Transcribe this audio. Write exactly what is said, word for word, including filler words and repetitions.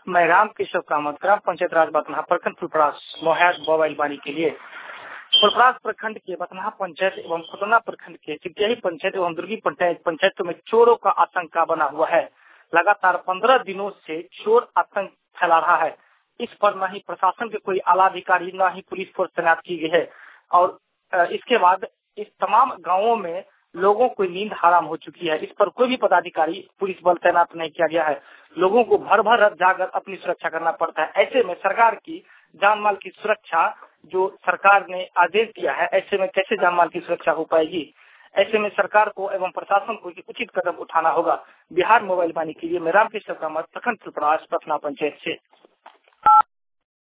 मैं राम केशव कामत ग्राम पंचायत राज बथनाहा प्रखंड फुलपरास मोहैद मोबाइल बानी के लिए फुलपरास प्रखंड के बथनाहा पंचायत एवं खुटना प्रखंड के चिटियाही पंचायत एवं दुर्गी पंचायत पंचायतों में चोरों का आतंक बना हुआ है। लगातार पंद्रह दिनों से चोर आतंक फैला रहा है। इस पर न ही प्रशासन के कोई आला अधिकारी न ही पुलिस फोर्स तैनात की गई है और इसके बाद इस तमाम गांवों में लोगों को नींद हराम हो चुकी है। इस पर कोई भी पदाधिकारी पुलिस बल तैनात नहीं किया गया है। लोगों को भर भर रात जाकर अपनी सुरक्षा करना पड़ता है। ऐसे में सरकार की जान माल की सुरक्षा जो सरकार ने आदेश दिया है, ऐसे में कैसे जान माल की सुरक्षा हो पाएगी। ऐसे में सरकार को एवं प्रशासन को उचित कदम उठाना होगा। बिहार मोबाइल बानी के लिए मैं राम केशव कामत प्रखंड फुलपरास पटना पंचायत से।